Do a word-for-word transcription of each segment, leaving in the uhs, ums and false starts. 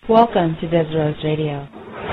Welcome to Desiro's Radio.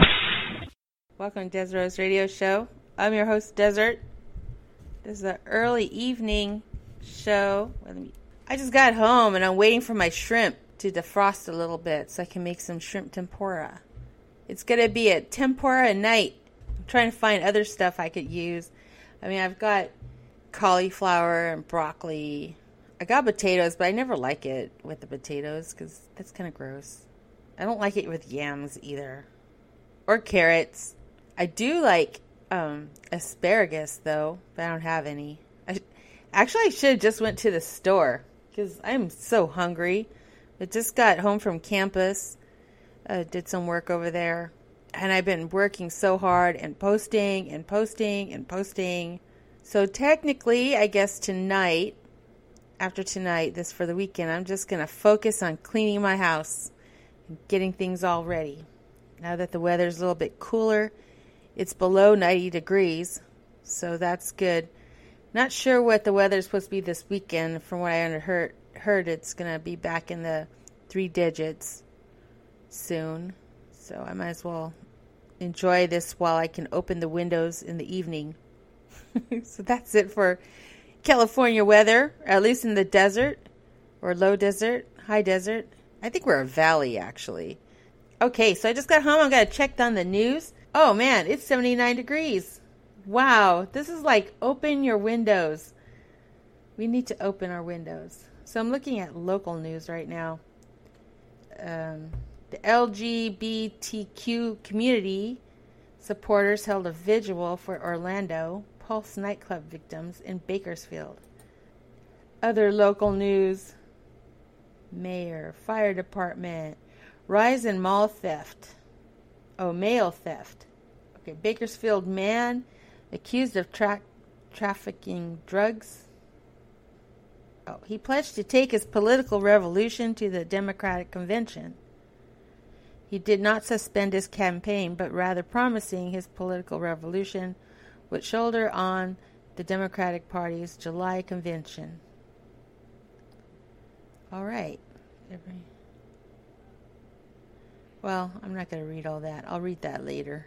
Welcome to Desiro's Radio Show. I'm your host, Desert. This is an early evening show. I just got home and I'm waiting for my shrimp to defrost a little bit so I can make some shrimp tempura. It's going to be a tempura night. I'm trying to find other stuff I could use. I mean, I've got cauliflower and broccoli. I got potatoes, but I never like it with the potatoes because that's kind of gross. I don't like it with yams either. Or carrots. I do like um, asparagus, though, but I don't have any. I, actually, I should have just went to the store because I'm so hungry. I just got home from campus. Uh, did some work over there. And I've been working so hard and posting and posting and posting. So technically, I guess tonight, after tonight, this for the weekend, I'm just going to focus on cleaning my house. Getting things all ready. Now that the weather's a little bit cooler, it's below ninety degrees, so that's good. Not sure what the weather's supposed to be this weekend. From what I heard, heard it's going to be back in the three digits soon, so I might as well enjoy this while I can open the windows in the evening. So that's it for California weather, or at least in the desert, or low desert, high desert. I think we're a valley, actually. Okay, so I just got home. I'm going to check on the news. Oh, man, it's seventy-nine degrees. Wow, this is like open your windows. We need to open our windows. So I'm looking at local news right now. Um, the L G B T Q community supporters held a vigil for Orlando Pulse nightclub victims in Bakersfield. Other local news. Mayor, fire department, rise in mall theft. Oh, mail theft. Okay, Bakersfield man accused of tra- trafficking drugs. Oh, he pledged to take his political revolution to the Democratic Convention. He did not suspend his campaign, but rather promising his political revolution would shoulder on the Democratic Party's July convention. All right. Well, I'm not going to read all that. I'll read that later.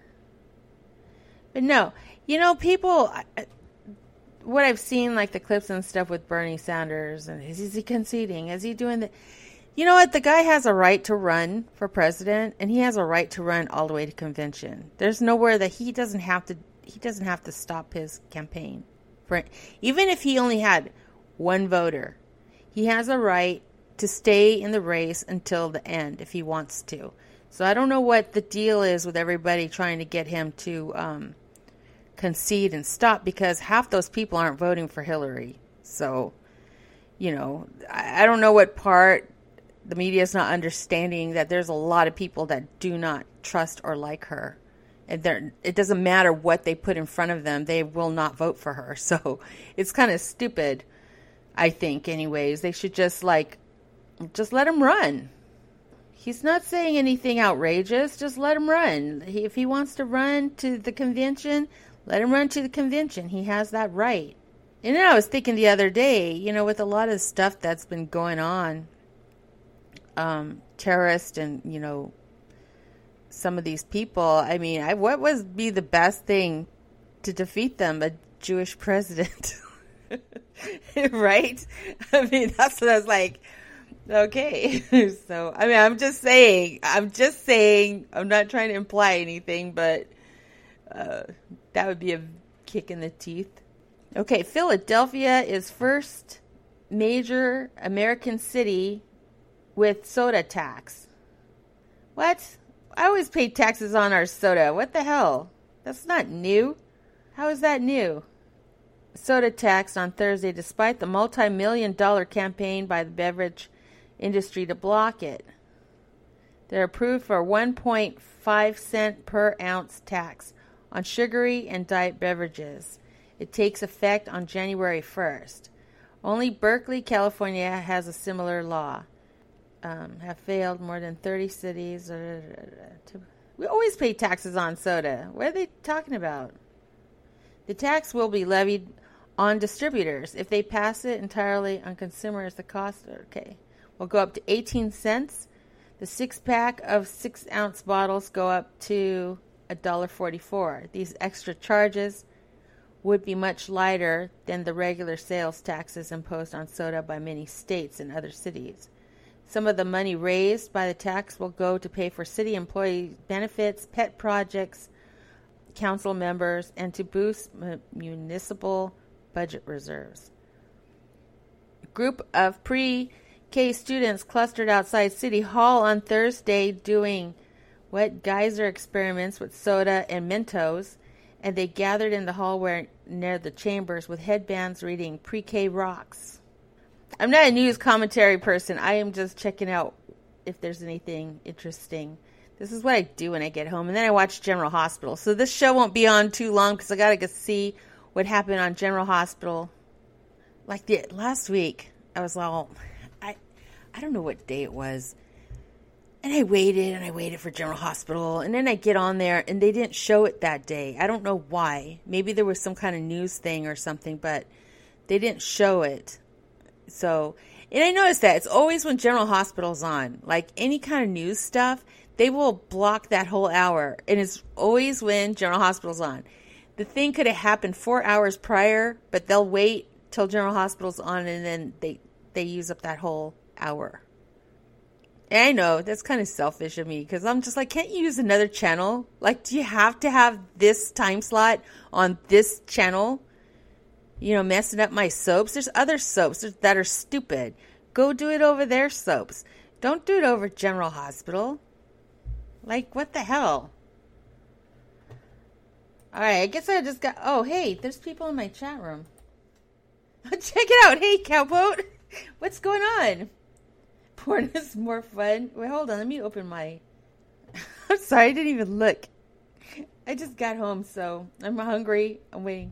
But no, you know, people, what I've seen, like the clips and stuff with Bernie Sanders, and is he conceding? Is he doing the, you know what? The guy has a right to run for president, and he has a right to run all the way to convention. There's nowhere that he doesn't have to, he doesn't have to stop his campaign. For, even if he only had one voter, he has a right to stay in the race until the end if he wants to. So I don't know what the deal is with everybody trying to get him to um, concede and stop, because half those people aren't voting for Hillary. So, you know, I, I don't know what part the media is not understanding, that there's a lot of people that do not trust or like her. And it doesn't matter what they put in front of them, they will not vote for her. So it's kind of stupid, I think, anyways. They should just, like, just let him run. He's not saying anything outrageous. Just let him run. He, if he wants to run to the convention, let him run to the convention. He has that right. And then I was thinking the other day, you know, with a lot of stuff that's been going on, um, terrorists and, you know, some of these people, I mean, I, what would be the best thing to defeat them? A Jewish president. Right? I mean, that's what I was like. Okay, so, I mean, I'm just saying, I'm just saying, I'm not trying to imply anything, but uh, that would be a kick in the teeth. Okay, Philadelphia is first major American city with soda tax. What? I always pay taxes on our soda. What the hell? That's not new. How is that new? Soda tax on Thursday, despite the multi-million dollar campaign by the beverage industry to block it. They're approved for one point five cent per ounce tax on sugary and diet beverages. It takes effect on January first. Only Berkeley, California has a similar law. Um, have failed more than thirty cities. Uh, to, we always pay taxes on soda. What are they talking about? The tax will be levied on distributors. If they pass it entirely on consumers, the cost, okay, will go up to eighteen cents. The six-pack of six-ounce bottles go up to one dollar and forty-four cents. These extra charges would be much lighter than the regular sales taxes imposed on soda by many states and other cities. Some of the money raised by the tax will go to pay for city employee benefits, pet projects, council members, and to boost municipal budget reserves. A group of pre-K students clustered outside City Hall on Thursday doing what geyser experiments with soda and Mentos, and they gathered in the hallway near the chambers with headbands reading Pre-K Rocks. I'm not a news commentary person. I am just checking out if there's anything interesting. This is what I do when I get home. And then I watch General Hospital. So this show won't be on too long because I got to go see what happened on General Hospital. Like the, last week, I was all, I, I don't know what day it was. And I waited and I waited for General Hospital. And then I get on there and they didn't show it that day. I don't know why. Maybe there was some kind of news thing or something, but they didn't show it. So, and I noticed that it's always when General Hospital's on, like any kind of news stuff, they will block that whole hour. And it's always when General Hospital's on. The thing could have happened four hours prior, but they'll wait till General Hospital's on and then they, they use up that whole hour. And I know that's kind of selfish of me because I'm just like, can't you use another channel? Like, do you have to have this time slot on this channel? You know, messing up my soaps. There's other soaps that are stupid. Go do it over their soaps. Don't do it over General Hospital. Like, what the hell? All right, I guess I just got... Oh, hey, there's people in my chat room. Check it out. Hey, Cowboat. What's going on? Porn is more fun. Wait, hold on. Let me open my... I'm sorry, I didn't even look. I just got home, so I'm hungry. I'm waiting.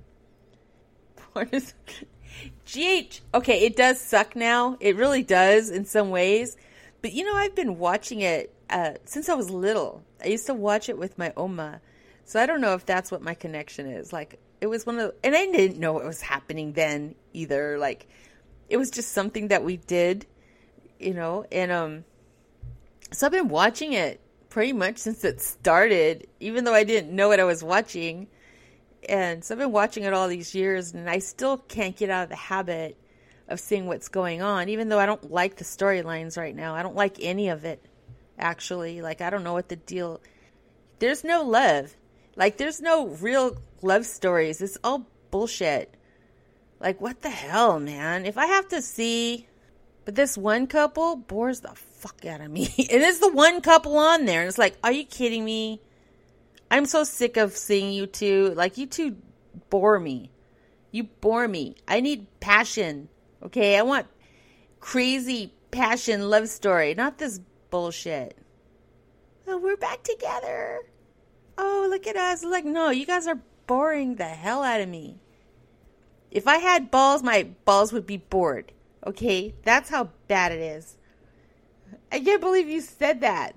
G H. Okay, it does suck now. It really does in some ways. But, you know, I've been watching it uh, since I was little. I used to watch it with my Oma. So I don't know if that's what my connection is. Like, it was one of the... And I didn't know what was happening then either. Like, it was just something that we did, you know. And um, so I've been watching it pretty much since it started, even though I didn't know what I was watching. And so I've been watching it all these years, and I still can't get out of the habit of seeing what's going on, even though I don't like the storylines right now. I don't like any of it, actually. Like, I don't know what the deal... There's no love. Like, there's no real love stories. It's all bullshit. Like, what the hell, man? If I have to see... But this one couple bores the fuck out of me. It is the one couple on there, and it's like, are you kidding me? I'm so sick of seeing you two. Like, you two bore me. You bore me. I need passion. Okay? I want crazy passion love story. Not this bullshit. Oh, we're back together. Oh, look at us. Like, no, you guys are boring the hell out of me. If I had balls, my balls would be bored. Okay? That's how bad it is. I can't believe you said that.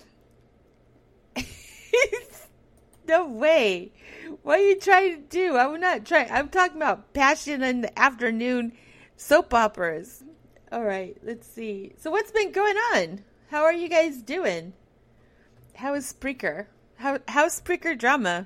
No way. What are you trying to do? I'm not trying. I'm talking about passion in the afternoon soap operas. All right, let's see. So what's been going on? How are you guys doing? How is Spreaker? How how's Spreaker drama?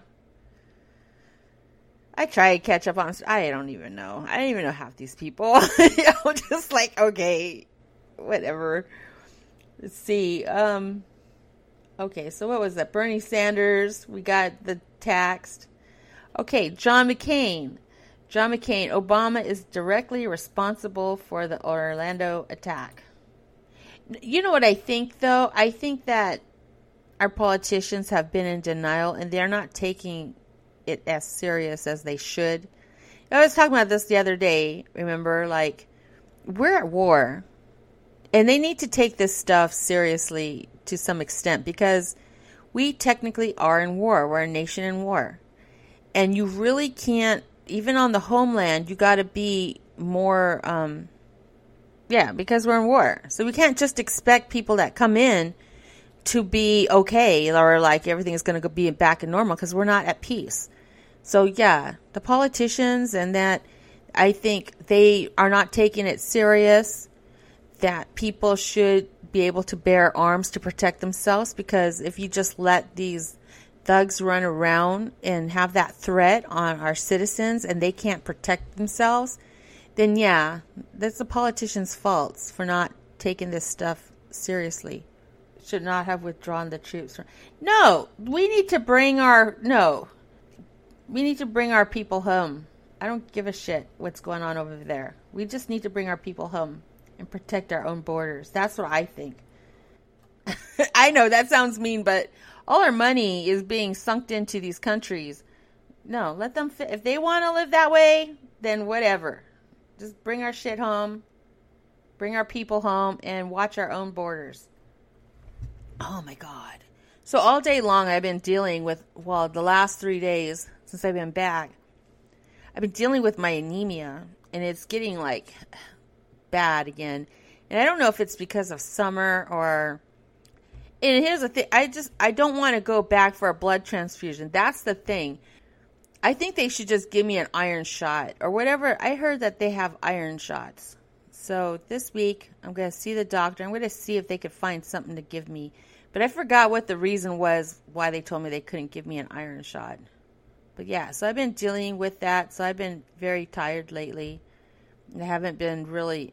I try to catch up on... I don't even know. I don't even know half these people. I'm just like, okay, whatever. Let's see. Um... Okay, so what was that? Bernie Sanders. We got the taxed. Okay, John McCain. John McCain. Obama is directly responsible for the Orlando attack. You know what I think, though? I think that our politicians have been in denial, and they're not taking it as serious as they should. I was talking about this the other day, remember? Like, we're at war, and they need to take this stuff seriously to some extent, because we technically are in war. We're a nation in war. And you really can't, even on the homeland, you got to be more, um, yeah, because we're in war. So we can't just expect people that come in to be okay, or like everything is going to be back in normal, because we're not at peace. So yeah, the politicians and that, I think they are not taking it serious. that people should be able to bear arms to protect themselves, because if you just let these thugs run around and have that threat on our citizens and they can't protect themselves, then yeah, that's the politicians' faults for not taking this stuff seriously. Should not have withdrawn the troops. No, we need to bring our, no, we need to bring our people home. I don't give a shit what's going on over there. We just need to bring our people home and protect our own borders. That's what I think. I know that sounds mean, but all our money is being sunk into these countries. No, let them, fi- if they want to live that way, then whatever. Just bring our shit home, bring our people home, and watch our own borders. Oh my God. So all day long I've been dealing with, well, the last three days since I've been back, I've been dealing with my anemia, and it's getting like bad again. And I don't know if it's because of summer or, and here's the thing, I just, I don't want to go back for a blood transfusion. That's the thing. I think they should just give me an iron shot or whatever. I heard that they have iron shots. So this week, I'm going to see the doctor. I'm going to see if they could find something to give me. But I forgot what the reason was why they told me they couldn't give me an iron shot. But yeah, so I've been dealing with that. So I've been very tired lately. I haven't been really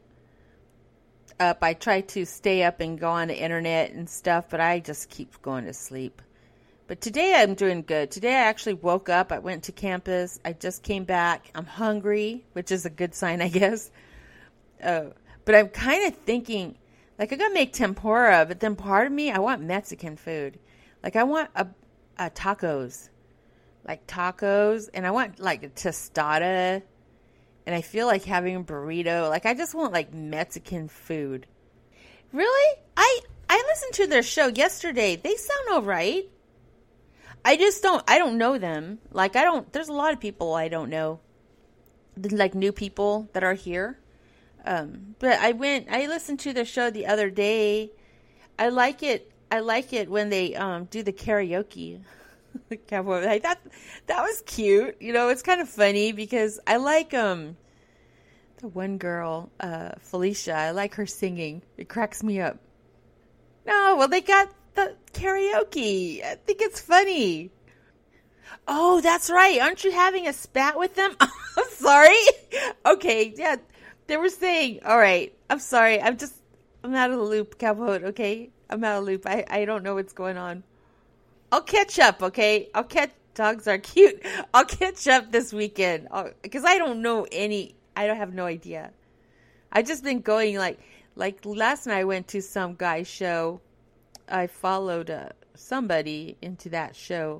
up. I try to stay up and go on the internet and stuff, but I just keep going to sleep. But today I'm doing good. Today I actually woke up. I went to campus. I just came back. I'm hungry, which is a good sign, I guess. Uh, but I'm kind of thinking, like, I'm going to make tempura, but then part of me, I want Mexican food. Like, I want a, a tacos, like tacos, and I want, like, a tostada, and I feel like having a burrito. Like, I just want, like, Mexican food. Really? I, I listened to their show yesterday. They sound all right. I just don't, I don't know them. Like, I don't, there's a lot of people I don't know, like, new people that are here. Um, but I went, I listened to the show the other day. I like it. I like it when they, um, do the karaoke. I thought that was cute. You know, it's kind of funny because I like, um, the one girl, uh, Felicia. I like her singing. It cracks me up. No, well, they got the karaoke. I think it's funny. Oh, that's right. Aren't you having a spat with them? I'm sorry. Okay. Yeah. They were saying, all right, I'm sorry. I'm just, I'm out of the loop, Cowboy, okay? I'm out of the loop. I, I don't know what's going on. I'll catch up, okay? I'll catch, dogs are cute. I'll catch up this weekend. Because I don't know any, I don't have no idea. I've just been going like, like last night I went to some guy's show. I followed uh, somebody into that show.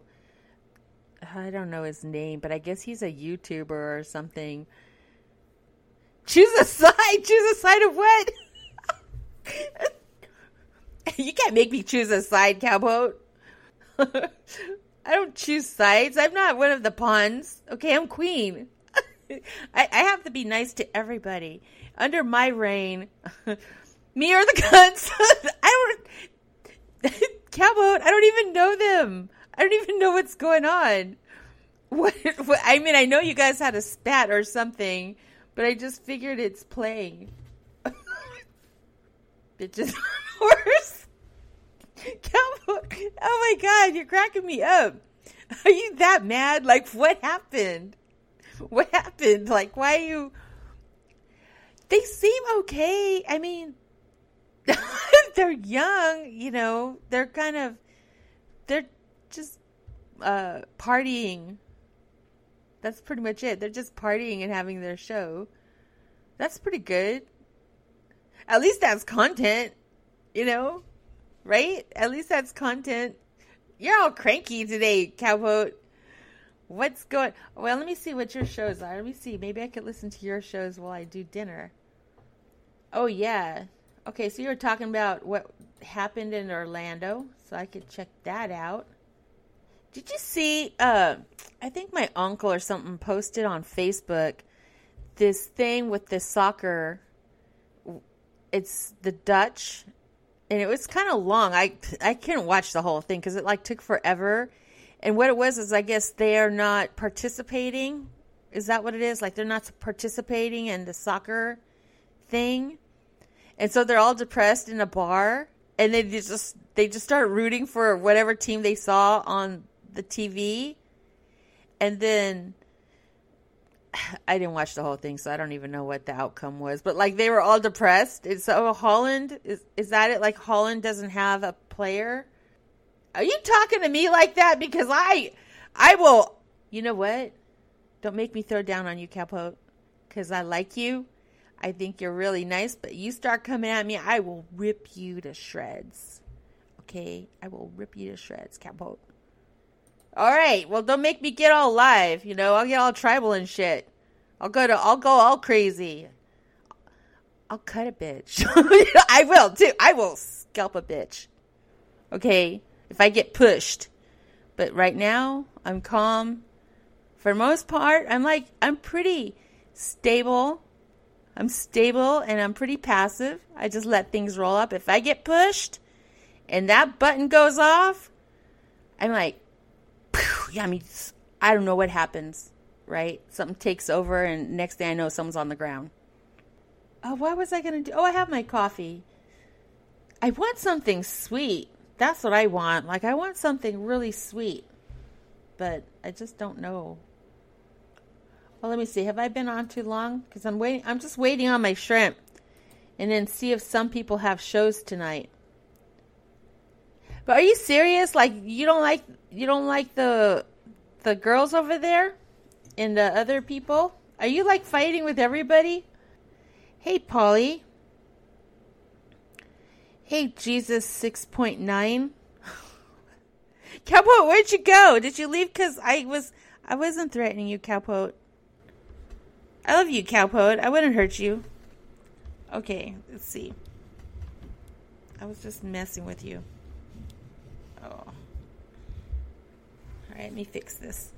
I don't know his name, but I guess he's a YouTuber or something. Choose a side. Choose a side of what? You can't make me choose a side, Cowboy. I don't choose sides. I'm not one of the pawns. Okay, I'm queen. I, I have to be nice to everybody. Under my reign, me or the guns. I don't... Cowboy, I don't even know them. I don't even know what's going on. What, what? I mean, I know you guys had a spat or something, but I just figured it's playing. Bitches horse. Cowboy. Oh my God, you're cracking me up. Are you that mad? Like, what happened? What happened? Like, why are you... They seem okay. I mean, they're young, you know. They're kind of... They're just uh, partying. That's pretty much it. They're just partying and having their show. That's pretty good. At least that's content, you know? Right? At least that's content. You're all cranky today, Cowboy. What's going... Well, let me see what your shows are. Let me see. Maybe I could listen to your shows while I do dinner. Oh, yeah. Okay, so you were talking about what happened in Orlando, so I could check that out. Did you see, uh, I think my uncle or something posted on Facebook this thing with the soccer. It's the Dutch, and it was kind of long. I, I couldn't watch the whole thing because it like took forever. And what it was is I guess they are not participating. Is that what it is? Like they're not participating in the soccer thing. And so they're all depressed in a bar, and they just they just start rooting for whatever team they saw on the T V. And then I didn't watch the whole thing, so I don't even know what the outcome was. But like they were all depressed. And so Holland is is that it? Like Holland doesn't have a player? Are you talking to me like that? Because I I will. You know what? Don't make me throw down on you, Capote. Because I like you. I think you're really nice, but you start coming at me, I will rip you to shreds. Okay? I will rip you to shreds, Capote. All right. Well, don't make me get all live. You know, I'll get all tribal and shit. I'll go to, I'll go all crazy. I'll cut a bitch. I will too. I will scalp a bitch. Okay? If I get pushed. But right now, I'm calm. For the most part, I'm like, I'm pretty stable. I'm stable and I'm pretty passive. I just let things roll up. If I get pushed and that button goes off, I'm like, yeah, I mean, I don't know what happens, right? Something takes over and next thing I know, someone's on the ground. Oh, what was I going to do? Oh, I have my coffee. I want something sweet. That's what I want. Like, I want something really sweet. But I just don't know. Well, let me see. Have I been on too long? Because I'm waiting. I'm just waiting on my shrimp, and then see if some people have shows tonight. But are you serious? Like you don't like you don't like the the girls over there, and the other people? Are you like fighting with everybody? Hey, Polly. Hey, Jesus six point nine. Cowpote, where'd you go? Did you leave? Because I was I wasn't threatening you, Cowpote. I love you, Cowpote. I wouldn't hurt you. Okay, let's see. I was just messing with you. Oh. All right, let me fix this.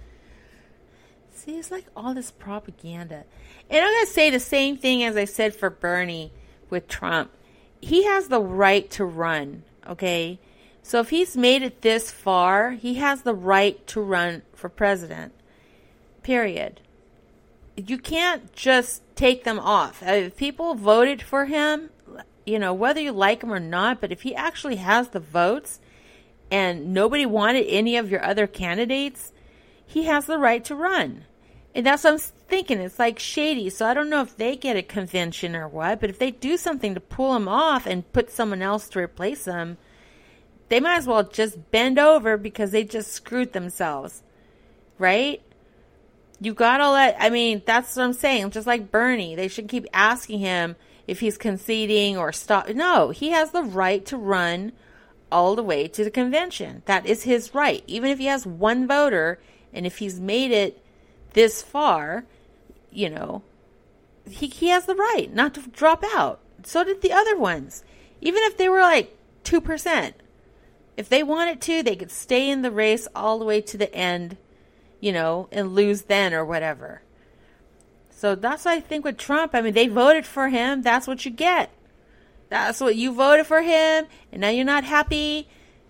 See, it's like all this propaganda. And I'm going to say the same thing as I said for Bernie with Trump. He has the right to run, okay? So if he's made it this far, he has the right to run for president. Period. You can't just take them off. If people voted for him, you know, whether you like him or not, but if he actually has the votes and nobody wanted any of your other candidates, he has the right to run. And that's what I'm thinking. It's like shady. So I don't know if they get a convention or what, but if they do something to pull him off and put someone else to replace him, they might as well just bend over because they just screwed themselves. Right? You got all that. I mean, that's what I'm saying. Just like Bernie, they should keep asking him if he's conceding or stop. No, he has the right to run all the way to the convention. That is his right. Even if he has one voter and if he's made it this far, you know, he, he has the right not to drop out. So did the other ones. Even if they were like two percent. If they wanted to, they could stay in the race all the way to the end. You know, and lose then or whatever. So that's what I think with Trump. I mean, they voted for him. That's what you get. That's what you voted for him. And now you're not happy.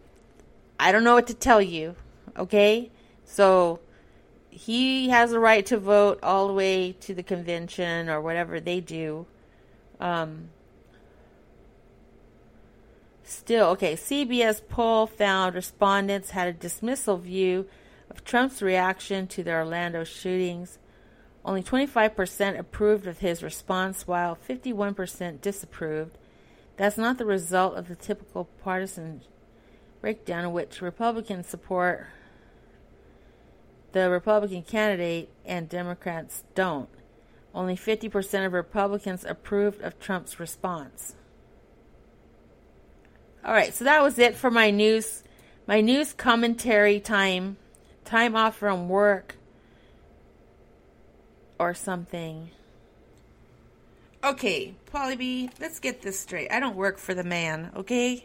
I don't know what to tell you. Okay? So he has a right to vote all the way to the convention or whatever they do. Um, still, okay, C B S poll found respondents had a dismissal view of Trump's reaction to the Orlando shootings. Only twenty-five percent approved of his response, while fifty-one percent disapproved. That's not the result of the typical partisan breakdown in which Republicans support the Republican candidate and Democrats don't. Only fifty percent of Republicans approved of Trump's response. All right, so that was it for my news, my news commentary time. Time off from work or something. Okay, Polly B, let's get this straight. I don't work for the man, okay?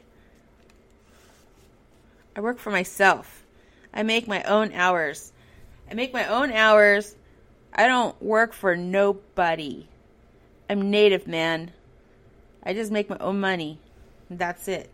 I work for myself. I make my own hours. I make my own hours. I don't work for nobody. I'm native, man. I just make my own money. And that's it.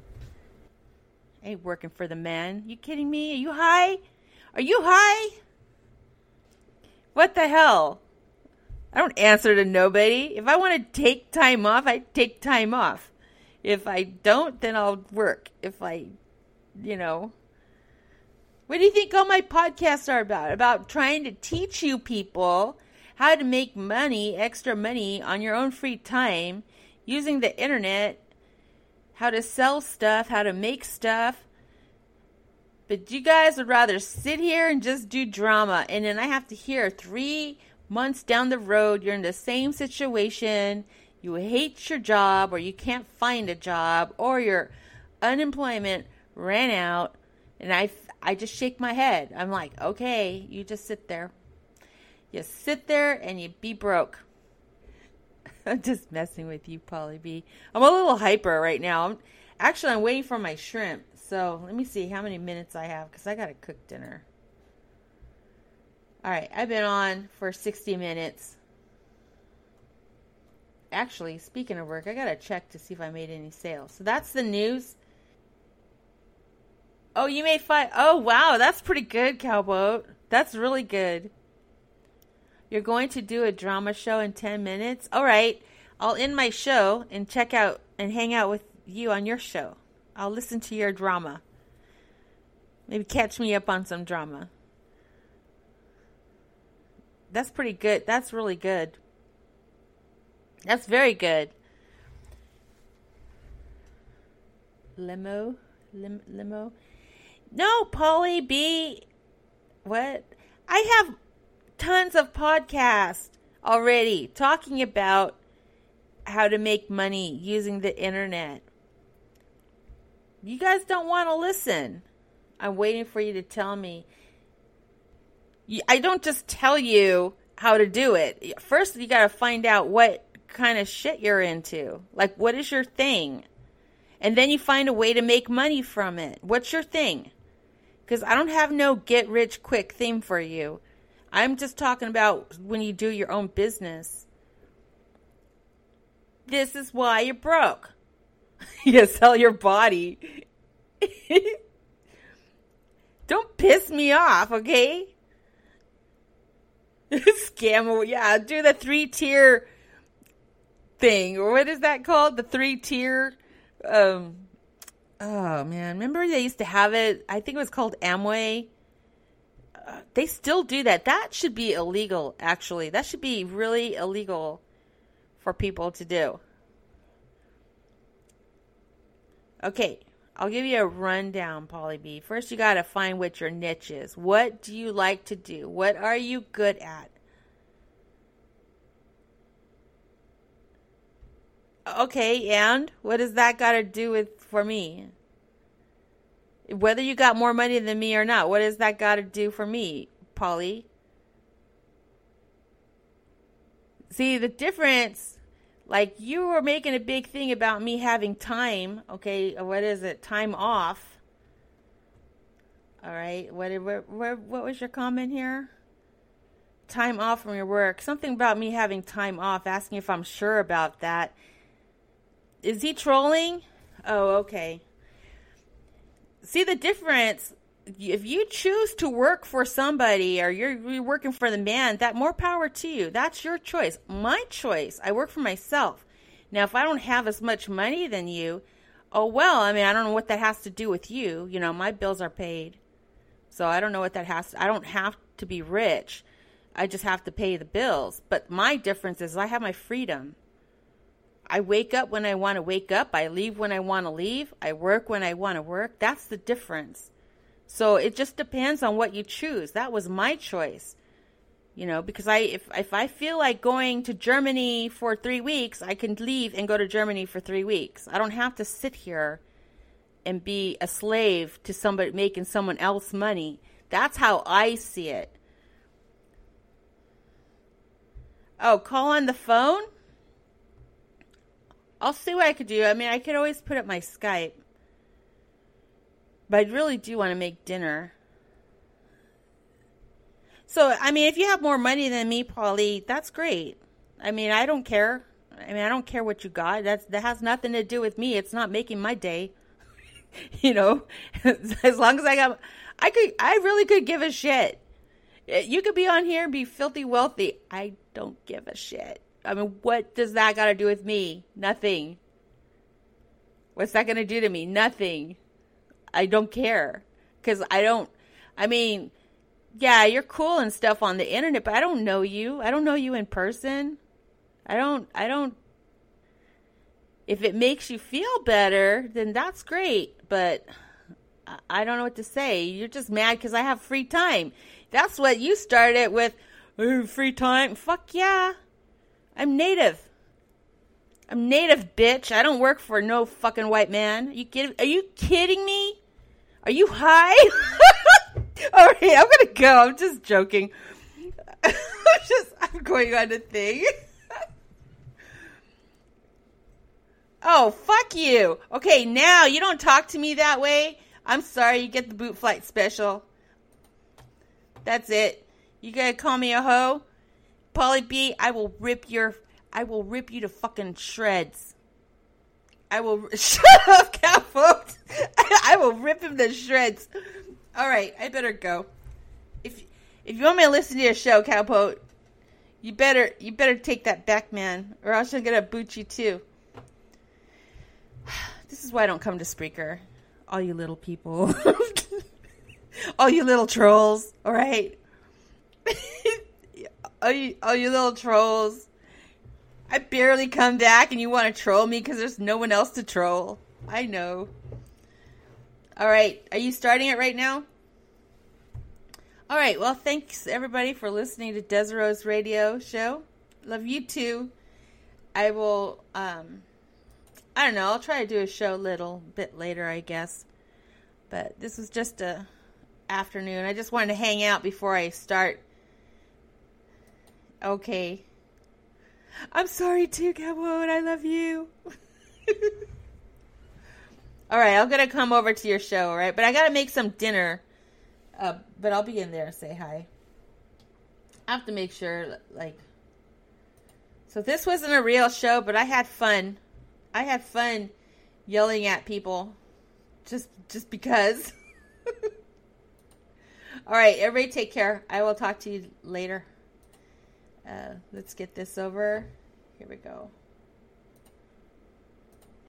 I ain't working for the man. You kidding me? Are you high? Are you high? What the hell? I don't answer to nobody. If I want to take time off, I take time off. If I don't, then I'll work. If I, you know. What do you think all my podcasts are about? About trying to teach you people how to make money, extra money on your own free time using the internet, how to sell stuff, how to make stuff. But you guys would rather sit here and just do drama. And then I have to hear three months down the road, you're in the same situation. You hate your job, or you can't find a job, or your unemployment ran out. And I, I just shake my head. I'm like, okay, you just sit there. You sit there and you be broke. I'm just messing with you, Polly B. I'm a little hyper right now. I'm, actually, I'm waiting for my shrimp. So let me see how many minutes I have, because I got to cook dinner. All right, I've been on for sixty minutes. Actually, speaking of work, I got to check to see if I made any sales. So that's the news. Oh, you made five. Oh, wow, that's pretty good, Cowboat. That's really good. You're going to do a drama show in ten minutes? All right, I'll end my show and check out and hang out with you on your show. I'll listen to your drama. Maybe catch me up on some drama. That's pretty good. That's really good. That's very good. Limo? Lim- limo? No, Polly B. What? I have tons of podcasts already talking about how to make money using the internet. You guys don't want to listen. I'm waiting for you to tell me. I don't just tell you how to do it. First, you got to find out what kind of shit you're into. Like, what is your thing? And then you find a way to make money from it. What's your thing? Because I don't have no get rich quick thing for you. I'm just talking about when you do your own business. This is why you're broke. You sell your body. Don't piss me off, okay? Scam, yeah, do the three-tier thing. Or what is that called? The three-tier, um, oh, man. Remember they used to have it? I think it was called Amway. Uh, they still do that. That should be illegal, actually. That should be really illegal for people to do. Okay, I'll give you a rundown, Polly B. First, you got to find what your niche is. What do you like to do? What are you good at? Okay, and what does that got to do with for me? Whether you got more money than me or not, what does that got to do for me, Polly? See, the difference, like you were making a big thing about me having time, okay, what is it, time off. All right, what, what, what, what was your comment here? Time off from your work. Something about me having time off, asking if I'm sure about that. Is he trolling? Oh, okay. See the difference? If you choose to work for somebody or you're, you're working for the man, that more power to you. That's your choice. My choice. I work for myself. Now, if I don't have as much money than you, oh, well, I mean, I don't know what that has to do with you. You know, my bills are paid. So I don't know what that has to, I don't have to be rich. I just have to pay the bills. But my difference is I have my freedom. I wake up when I want to wake up. I leave when I want to leave. I work when I want to work. That's the difference. So it just depends on what you choose. That was my choice. You know, because I if if I feel like going to Germany for three weeks, I can leave and go to Germany for three weeks. I don't have to sit here and be a slave to somebody making someone else money. That's how I see it. Oh, call on the phone? I'll see what I could do. I mean, I could always put up my Skype. But I really do want to make dinner. So, I mean, if you have more money than me, Polly, that's great. I mean, I don't care. I mean, I don't care what you got. That's, that has nothing to do with me. It's not making my day. You know, as long as I got, I could, I really could give a shit. You could be on here and be filthy wealthy. I don't give a shit. I mean, what does that got to do with me? Nothing. What's that going to do to me? Nothing. I don't care. Because I don't, I mean, yeah, you're cool and stuff on the internet, but I don't know you. I don't know you in person. I don't, I don't, if it makes you feel better, then that's great. But I don't know what to say. You're just mad because I have free time. That's what you started with. Oh, free time. Fuck yeah. I'm native. I'm native, bitch. I don't work for no fucking white man. Are you kidding, are you kidding me? Are you high? All right, I'm going to go. I'm just joking. I'm just, I'm going on a thing. Oh, fuck you. Okay, now you don't talk to me that way. I'm sorry, you get the boot flight special. That's it. You gonna call me a hoe? Polly B, I will rip your, I will rip you to fucking shreds. I will, shut up, Cowpote. I will rip him to shreds. All right, I better go. If if you want me to listen to your show, Cowpote, you better, you better take that back, man, or else I'm gonna boot you too. This is why I don't come to Spreaker. All you little people. All you little trolls. All right. all, you, all you little trolls. I barely come back and you want to troll me because there's no one else to troll. I know. All right. Are you starting it right now? All right. Well, thanks everybody for listening to Desiro's radio show. Love you too. I will, um... I don't know. I'll try to do a show a little bit later, I guess. But this was just a afternoon. I just wanted to hang out before I start. Okay. I'm sorry too, Cowboy. I love you. All right, I'm gonna come over to your show, all right? But I gotta make some dinner. Uh, but I'll be in there and say hi. I have to make sure, like. So this wasn't a real show, but I had fun. I had fun yelling at people just just because. All right, everybody take care. I will talk to you later. Uh, let's get this over. Here we go.